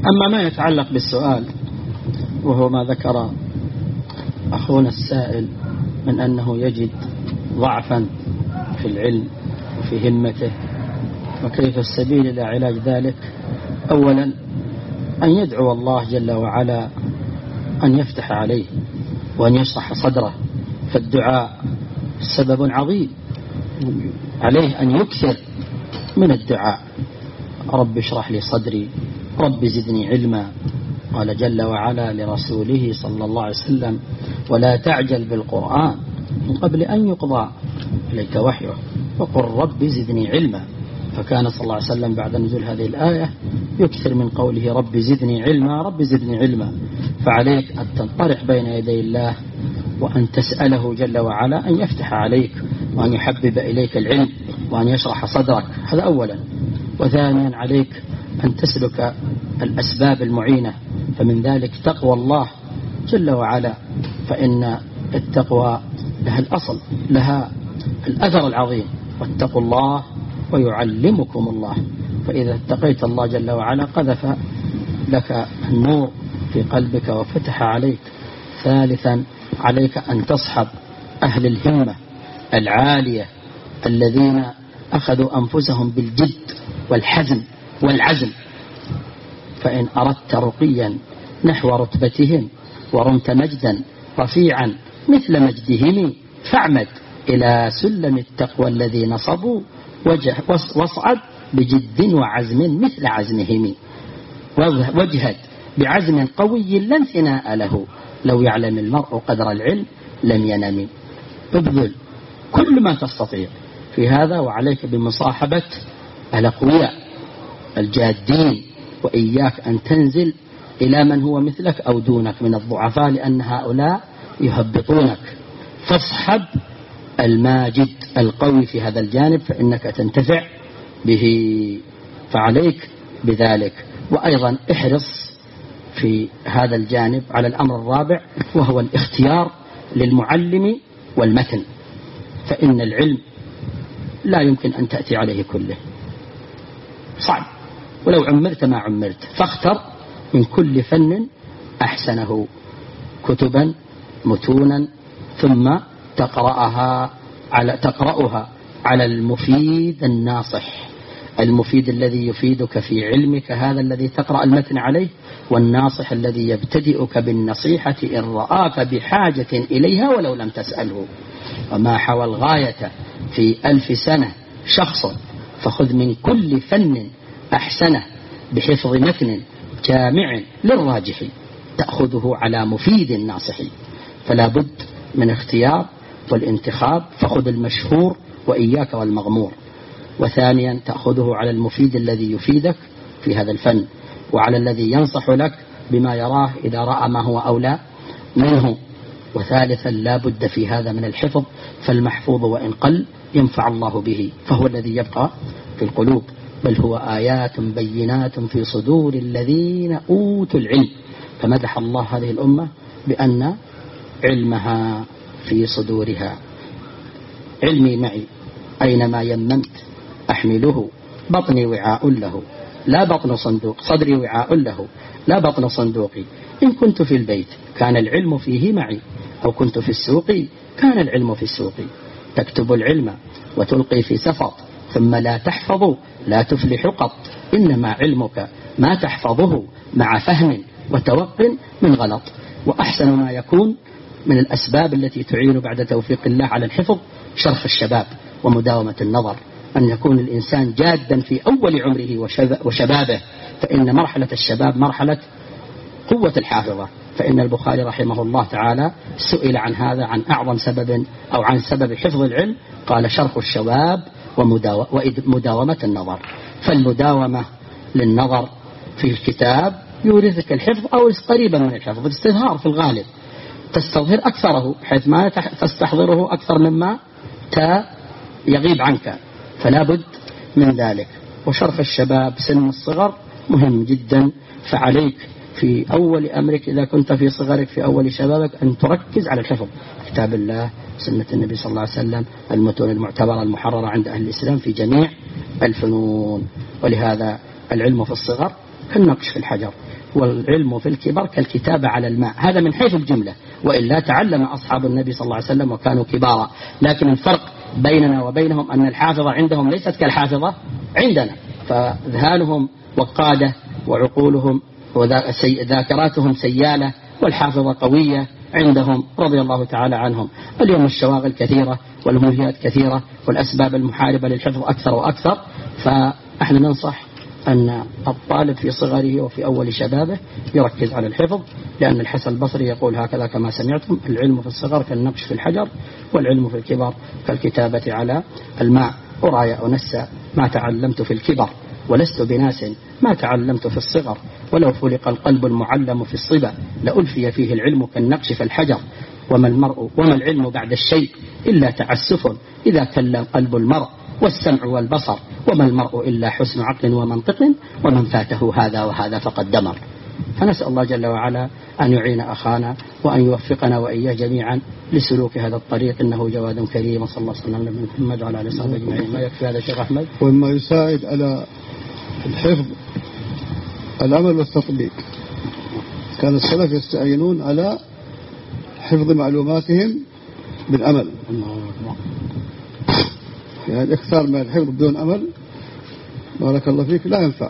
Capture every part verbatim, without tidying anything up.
أما ما يتعلق بالسؤال وهو ما ذكر أخونا السائل من أنه يجد ضعفا في العلم وفي همته، وكيف السبيل إلى علاج ذلك؟ أولا أن يدعو الله جل وعلا أن يفتح عليه وأن يشرح صدره، فالدعاء سبب عظيم، عليه أن يكثر من الدعاء. رب اشرح لي صدري، رب زدني علما. قال جل وعلا لرسوله صلى الله عليه وسلم: ولا تعجل بالقرآن من قبل أن يقضى إليك وحيه وقل رب زدني علما. فكان صلى الله عليه وسلم بعد نزول هذه الآية يكثر من قوله رب زدني علما، رب زدني علما. فعليك أن تنطرح بين يدي الله وأن تسأله جل وعلا أن يفتح عليك وأن يحبب إليك العلم وأن يشرح صدرك، هذا أولا. وثانيا عليك أن تسلك الأسباب المعينة، فمن ذلك تقوى الله جل وعلا، فإن التقوى لها الأصل، لها الأثر العظيم: واتقوا الله ويعلمكم الله. فإذا اتقيت الله جل وعلا قذف لك النور في قلبك وفتح عليك. ثالثا عليك أن تصحب أهل الهمة العالية الذين أخذوا أنفسهم بالجد والحزم والعزم، فإن أردت رقيا نحو رتبتهم ورمت مجدا رفيعا مثل مجدهم فاعمد إلى سلم التقوى الذي نصبوا واصعد بجد وعزم مثل عزمهم، واجهد بعزم قوي لا انثناء له، لو يعلم المرء قدر العلم لم ينم. ابذل كل ما تستطيع في هذا، وعليك بمصاحبة الأقوياء الجادين، وإياك أن تنزل إلى من هو مثلك أو دونك من الضعفاء، لأن هؤلاء يهبطونك. فاصحب الماجد القوي في هذا الجانب فإنك تنتفع به، فعليك بذلك. وأيضا احرص في هذا الجانب على الأمر الرابع، وهو الاختيار للمعلم والمتن، فإن العلم لا يمكن أن تأتي عليه كله، صعب، ولو عمرت ما عمرت. فاختر من كل فن أحسنه كتبا متونا، ثم تقرأها على تقرأها على المفيد الناصح، المفيد الذي يفيدك في علمك، هذا الذي تقرأ المتن عليه، والناصح الذي يبتدئك بالنصيحة إن رآك بحاجة إليها ولو لم تسأله. وما حوى الغاية في ألف سنة شخص، فخذ من كل فن أحسنه بحفظ متن جامع للراجح، تأخذه على مفيد الناصح. فلا بد من اختيار والانتخاب، فخذ المشهور وإياك والمغمور. وثانيا تأخذه على المفيد الذي يفيدك في هذا الفن، وعلى الذي ينصح لك بما يراه إذا رأى ما هو أولى منه. وثالثا لا بد في هذا من الحفظ، فالمحفوظ وإن قل ينفع الله به، فهو الذي يبقى في القلوب، بل هو آيات بينات في صدور الذين أوتوا العلم. فمدح الله هذه الأمة بأن علمها في صدورها. علمي معي أينما يممت أحمله، بطني وعاء له لا بطن صندوق، صدري وعاء له لا بطن صندوقي. إن كنت في البيت كان العلم فيه معي، أو كنت في السوق كان العلم في السوق. تكتب العلم وتلقي في سفط، ثم لا تحفظ لا تفلح قط. إنما علمك ما تحفظه مع فهم وتوق من غلط. وأحسن ما يكون من الأسباب التي تعين بعد توفيق الله على الحفظ شرف الشباب ومداومة النظر، أن يكون الإنسان جادا في أول عمره وشبابه، فإن مرحلة الشباب مرحلة قوة الحافظة. فإن البخاري رحمه الله تعالى سئل عن هذا، عن أعظم سبب أو عن سبب حفظ العلم، قال شرف الشباب ومداومة النظر. فالمداومة للنظر في الكتاب يورثك الحفظ أو قريبا من الحفظ، الاستظهار في الغالب تستظهر أكثره حيث ما تستحضره أكثر مما يغيب عنك، فلا بد من ذلك. وشرف الشباب سن الصغر مهم جدا، فعليك في أول أمرك إذا كنت في صغرك في أول شبابك أن تركز على الحفظ، كتاب الله، سنة النبي صلى الله عليه وسلم، المتون المعتبرة المحررة عند أهل الإسلام في جميع الفنون. ولهذا العلم في الصغر كالنقش في الحجر، والعلم في الكبر كالكتابة على الماء. هذا من حيث الجملة، وإلا تعلم أصحاب النبي صلى الله عليه وسلم وكانوا كبارا، لكن الفرق بيننا وبينهم أن الحافظة عندهم ليست كالحافظة عندنا، فذهانهم وقادة وعقولهم وذاكراتهم سيالة، والحافظة قوية عندهم رضي الله تعالى عنهم. اليوم الشواغل كثيرة والملهيات كثيرة والأسباب المحاربة للحفظ أكثر وأكثر، فإحنا ننصح أن الطالب في صغره وفي أول شبابه يركز على الحفظ، لأن الحسن البصري يقول هكذا كما سمعتم: العلم في الصغر كالنقش في الحجر، والعلم في الكبر كالكتابة على الماء. أرايا أنسى ما تعلمت في الكبر، ولست بناس ما تعلمت في الصغر، ولو فلق القلب المعلم في الصبا لألفي فيه العلم كالنقش في الحجر. وما المرء وما العلم بعد الشيء إلا تعسف إذا كل القلب المرء والسمع والبصر، وما المرء إلا حسن عقل ومنطق، ومن فاته هذا وهذا فقد دمر. فنسأل الله جل وعلا أن يعين أخانا وأن يوفقنا وإياه جميعا لسلوك هذا الطريق، إنه جواد كريم. وصلى الله وسلم على نبينا محمد وعلى آله وصحبه أجمعين. ما يكفي هذا شيخ أحمد؟ وما يساعد على الحفظ العمل والتطبيق. كان السلف يستعينون على حفظ معلوماتهم بالعمل، يعني الإكثار من الحفظ بدون عمل بارك الله فيك لا ينفع.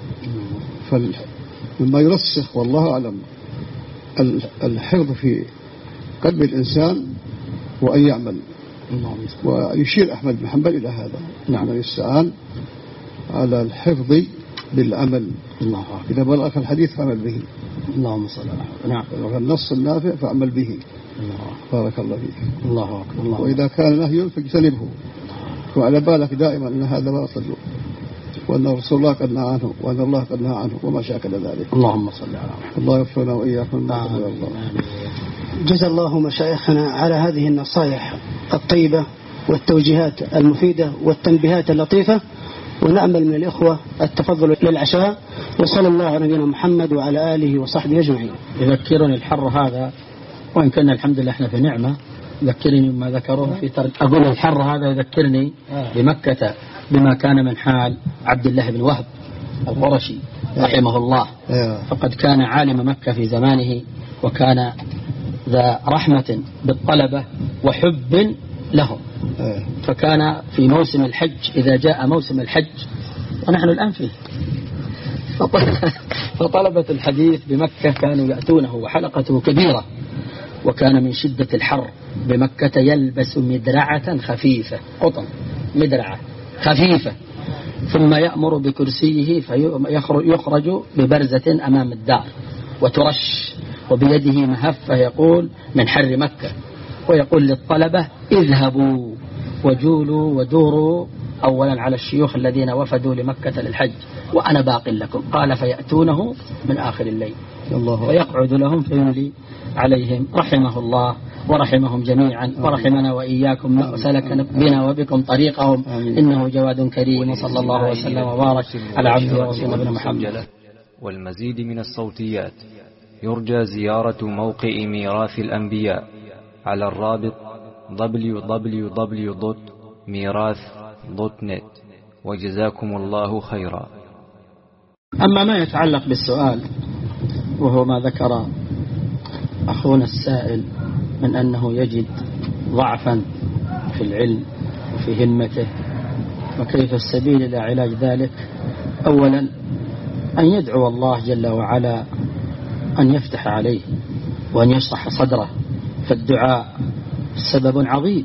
فمما يرسخ والله أعلم الحفظ في قلب الإنسان وأن يعمل، ويشير أحمد بن حنبل إلى هذا. نعم، يستعان على الحفظ بالعمل. الله إذا بلغك الحديث فعمل به. اللهم صل على نعم. والنص النافع فعمل به. الله بارك الله فيك. الله أكبر. الله. وإذا كان نهي فاجتنبه، وعلى بالك دائما أن هذا باطل، وأن رسول الله قد نهى عنه، وأن الله قد نهى عنه، وما شاكل ذلك. اللهم صل على محمد. الله يغفرنا وإياكم. جزا الله مشايخنا على هذه النصائح الطيبة والتوجيهات المفيدة والتنبيهات اللطيفة، ونأمل من الإخوة التفضل للعشاء. وصلى الله على نبينا محمد وعلى آله وصحبه أجمعين. يذكرني الحر هذا، وإن كنا الحمد لله احنا في نعمة، يذكرني مما ذكروه في ترك. أقول الحر هذا يذكرني بمكة بما كان من حال عبد الله بن وهب القرشي رحمه الله. فقد كان عالم مكة في زمانه، وكان ذا رحمة بالطلبة وحب لهم، فكان في موسم الحج إذا جاء موسم الحج، ونحن الآن فيه، فطلبة الحديث بمكة كانوا يأتونه، وحلقته كبيرة، وكان من شدة الحر بمكة يلبس مدرعة خفيفة قطن، مدرعة خفيفة، ثم يأمر بكرسيه فيخرج ببرزة أمام الدار وترش، وبيده مهفة يقول من حر مكة، ويقول للطلبة اذهبوا وجولوا ودوروا أولا على الشيوخ الذين وفدوا لمكة للحج، وأنا باق لكم. قال فيأتونه من آخر الليل ويقعد لهم فيملي عليهم. رحمه الله ورحمهم جميعا، ورحمنا وإياكم وسلك بنا وبكم طريقهم، إنه جواد كريم. صلى الله وسلم وبارك على عبده ورسوله نبينا محمد. والمزيد من الصوتيات يرجى زيارة موقع ميراث الأنبياء على الرابط دبليو دبليو دبليو دوت ميراث دوت نت. وجزاكم الله خيرا. أما ما يتعلق بالسؤال، وهو ما ذكر أخونا السائل من أنه يجد ضعفا في العلم وفي همته، وكيف السبيل إلى علاج ذلك؟ أولا أن يدعو الله جل وعلا أن يفتح عليه وأن يشرح صدره، فالدعاء سبب عظيم،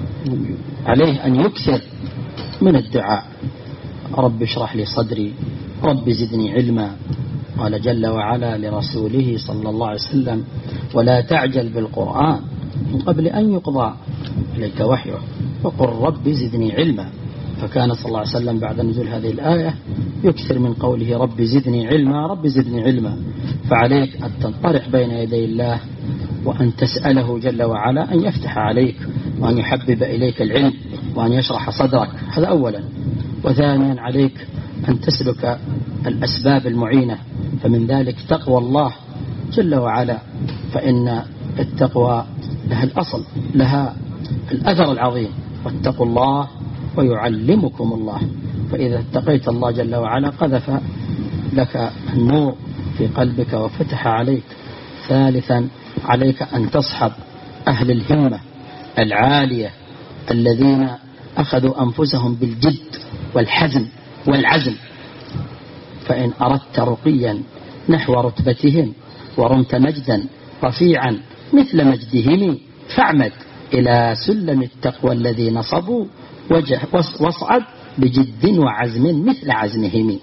عليه أن يكثر من الدعاء. رب اشرح لي صدري، رب زدني علما. قال جل وعلا لرسوله صلى الله عليه وسلم ولا تعجل بالقرآن من قبل أن يقضى إليك وحيه وقل رب زدني علما. فكان صلى الله عليه وسلم بعد نزول هذه الآية يكثر من قوله رب زدني علما، رب زدني علما. فعليك أن تنطرح بين يدي الله وأن تسأله جل وعلا أن يفتح عليك وأن يحبب إليك العلم وأن يشرح صدرك، هذا أولا. وثانيا عليك أن تسلك الأسباب المعينة، فمن ذلك تقوى الله جل وعلا، فإن التقوى لها الأصل، لها الأثر العظيم، واتقوا الله ويعلمكم الله. فإذا اتقيت الله جل وعلا قذف لك النور في قلبك وفتح عليك. ثالثا عليك أن تصحب أهل الهمة العالية الذين أخذوا أنفسهم بالجد والحزم والعزم، فإن أردت رقيا نحو رتبتهم ورمت مجدا رفيعا مثل مجدهم فاعمد إلى سلم التقوى الذي نصبوا واصعد بجد وعزم مثل عزمهم،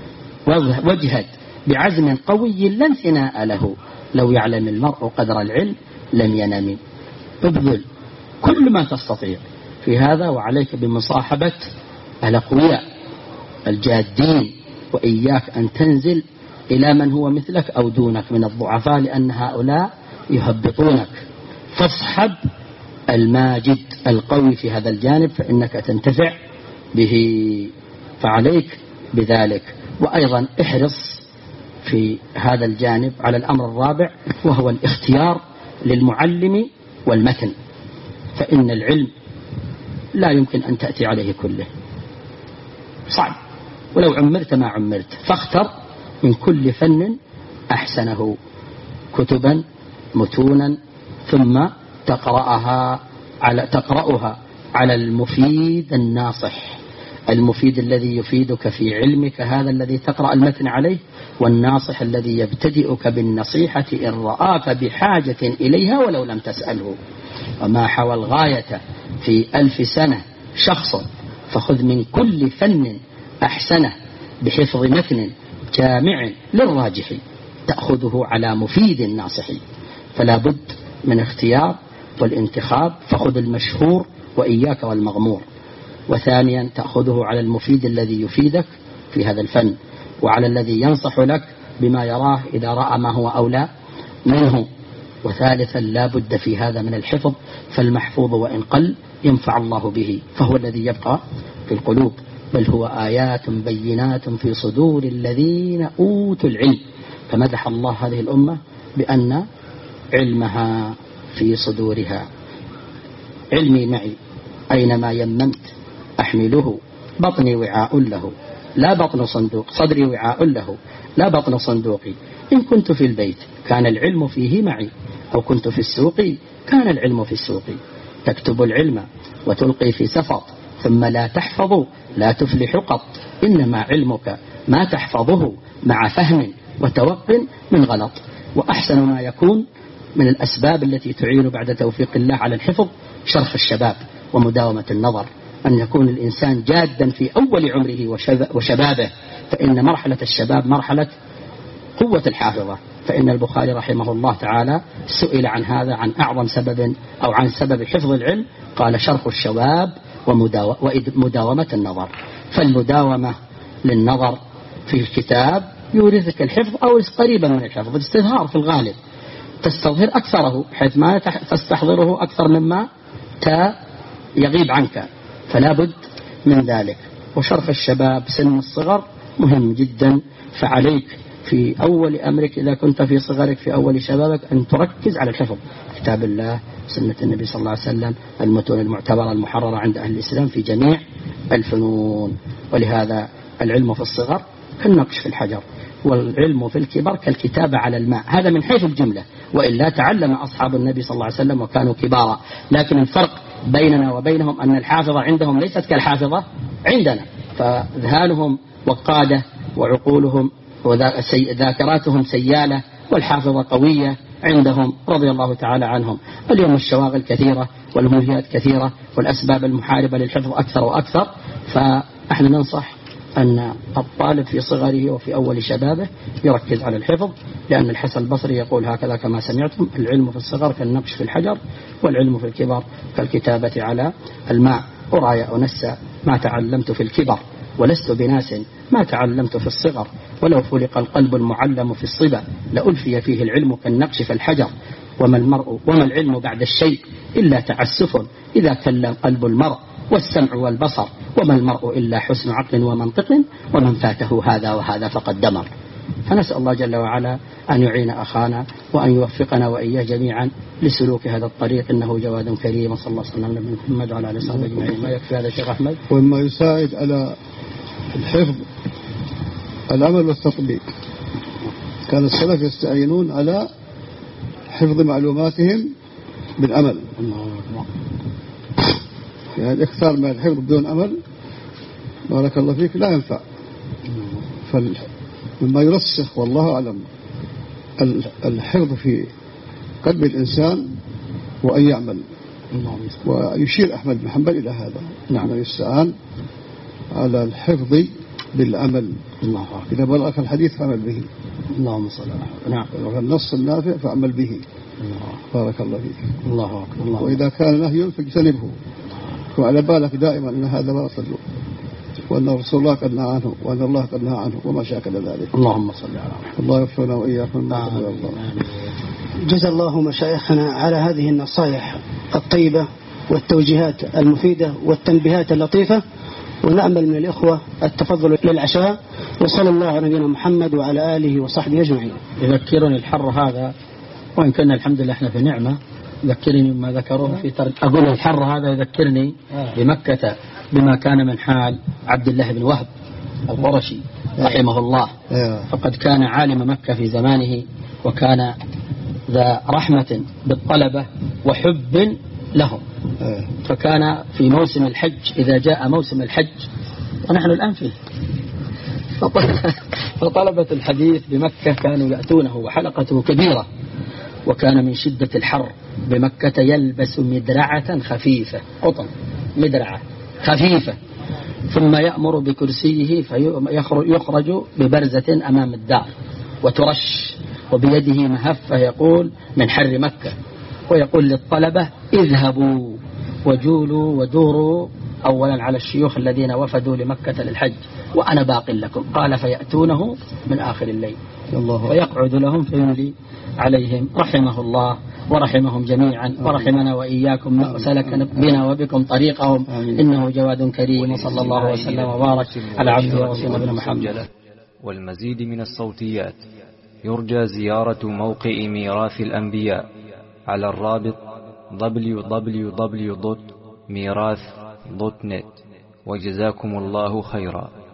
واجهد بعزم قوي لا انثناء له، لو يعلم المرء قدر العلم لم ينم. ابذل كل ما تستطيع في هذا، وعليك بمصاحبة الأقوياء الجادين، وإياك أن تنزل إلى من هو مثلك أو دونك من الضعفاء، لأن هؤلاء يهبطونك. فاصحب الماجد القوي في هذا الجانب فإنك تنتفع به، فعليك بذلك. وأيضا احرص في هذا الجانب على الأمر الرابع، وهو الاختيار للمعلم والمتن، فإن العلم لا يمكن أن تأتي عليه كله، صعب، ولو عمرت ما عمرت، فاختر من كل فن أحسنه كتبا متونا، ثم تقرأها على تقرأها على المفيد الناصح، المفيد الذي يفيدك في علمك، هذا الذي تقرأ المتن عليه، والناصح الذي يبتدئك بالنصيحة إن رآك بحاجة إليها ولو لم تسأله. وما حوى الغاية في ألف سنة شخص، فخذ من كل فن أحسنه بحفظ متن جامع للراجح، تأخذه على مفيد الناصح. فلا بد من اختيار والانتخاب، فخذ المشهور وإياك والمغمور. وثانيا تأخذه على المفيد الذي يفيدك في هذا الفن، وعلى الذي ينصح لك بما يراه إذا رأى ما هو أولى منه. وثالثا لا بد في هذا من الحفظ، فالمحفوظ وإن قل ينفع الله به، فهو الذي يبقى في القلوب، بل هو آيات بينات في صدور الذين أوتوا العلم. فمدح الله هذه الأمة بأن علمها في صدورها. علمي معي أينما يممت أحمله، بطني وعاء له لا بطن صندوق، صدري وعاء له لا بطن صندوقي. إن كنت في البيت كان العلم فيه معي، أو كنت في السوق كان العلم في السوق. تكتب العلم وتلقي في سفط، ثم لا تحفظ لا تفلح قط. إنما علمك ما تحفظه مع فهم وتوق من غلط. وأحسن ما يكون من الأسباب التي تعين بعد توفيق الله على الحفظ شرح الشباب ومداومة النظر، أن يكون الإنسان جادا في أول عمره وشبابه، فإن مرحلة الشباب مرحلة قوة الحافظة. فإن البخاري رحمه الله تعالى سئل عن هذا، عن أعظم سبب أو عن سبب حفظ العلم، قال شرح الشباب ومداومة النظر. فالمداومة للنظر في الكتاب يورثك الحفظ أو قريبا من الحفظ، الاستظهار في الغالب تستظهر أكثره حيث ما تستحضره أكثر مما يغيب عنك، فلا بد من ذلك. وشرح الشباب سن الصغر مهم جدا، فعليك في أول أمرك إذا كنت في صغرك في أول شبابك أن تركز على الحفظ، كتاب الله، سنة النبي صلى الله عليه وسلم، المتون المعتبرة المحررة عند أهل الإسلام في جميع الفنون. ولهذا العلم في الصغر كالنقش في الحجر، والعلم في الكبر كالكتابة على الماء. هذا من حيث الجملة، وإلا تعلم أصحاب النبي صلى الله عليه وسلم وكانوا كبارا، لكن الفرق بيننا وبينهم أن الحافظة عندهم ليست كالحافظة عندنا، فذهانهم وقادة وعقولهم وذاكراتهم سيالة، والحافظة قوية عندهم رضي الله تعالى عنهم. اليوم الشواغل كثيرة والملهيات كثيرة والأسباب المحاربة للحفظ أكثر وأكثر، فإحنا ننصح أن الطالب في صغره وفي أول شبابه يركز على الحفظ، لأن الحسن البصري يقول هكذا كما سمعتم: العلم في الصغر كالنقش في الحجر، والعلم في الكبر كالكتابة على الماء. أرى يا أنس ما تعلمت في الكبر، ولست بناس ما تعلمت في الصغر، ولو فلق القلب المعلم في الصبا لألفي فيه العلم كالنقش في الحجر. وما المرء وما العلم بعد الشيء إلا تعسف إذا كل قلب المرء والسمع والبصر، وما المرء إلا حسن عقل ومنطق، ومن فاته هذا وهذا فقد دمر. فنسأل الله جل وعلا أن يعين أخانا وأن يوفقنا وإياه جميعا لسلوك هذا الطريق، إنه جواد كريم. صلى الله عليه وسلم على محمد وعلى آله وصحبه أجمعين. ما يكفي هذا شيخ أحمد؟ وما يساعد على الحفظ العمل والتطبيق. كان السلف يستعينون على حفظ معلوماتهم بالعمل، يعني الإكثار من الحفظ بدون عمل بارك الله فيك لا ينفع. فمما يرسخ والله أعلم الحفظ في قلب الإنسان وأن يعمل. ويشير أحمد بن حنبل إلى هذا، نعم يستعان على الحفظ بالعمل. الله إذا بلغك الحديث فعمل به. اللهم صل على محمد. نعم. والنص النافع فعمل به. الله بارك الله فيك. الله أكبر. وإذا كان نهي فاجتنبه، وعلى بالك دائما أن هذا باطل، وأن رسول الله قد نهى عنه، وأن الله قد نهى عنه، وما شاكل ذلك. اللهم صل على محمد. الله يغفرنا وإياكم. جزا الله مشايخنا على هذه النصائح الطيبة والتوجيهات المفيدة والتنبيهات اللطيفة، ونأمل من الإخوة التفضل للعشاء. وصلى الله على نبينا محمد وعلى آله وصحبه أجمعين. يذكرني الحر هذا، وإن كنا الحمد لله احنا في نعمة، يذكرني مما ذكروه في ترك. أقول الحر هذا يذكرني بمكة بما كان من حال عبد الله بن وهب القرشي رحمه الله. فقد كان عالم مكة في زمانه، وكان ذا رحمة بالطلبة وحب لهم. فكان في موسم الحج، إذا جاء موسم الحج ونحن الآن فيه، فطلبة الحديث بمكة كانوا يأتونه، وحلقته كبيرة، وكان من شدة الحر بمكة يلبس مدرعة خفيفة، قطن مدرعة خفيفة، ثم يأمر بكرسيه فيخرج ببرزة أمام الدار وترش، وبيده مهفة يقول من حر مكة، ويقول للطلبة اذهبوا وجولوا ودوروا أولا على الشيوخ الذين وفدوا لمكة للحج وأنا باق لكم. قال فيأتونه من آخر الليل ويقعد لهم فيملي عليهم. رحمه الله ورحمهم جميعا، ورحمنا وإياكم وسلك بنا وبكم طريقهم، إنه جواد كريم. وصلى الله وسلم وبارك على عبده ورسوله نبينا محمد. والمزيد من الصوتيات يرجى زيارة موقع ميراث الأنبياء على الرابط دبليو دبليو دبليو دوت ميراث دوت نت. وجزاكم الله خيرا.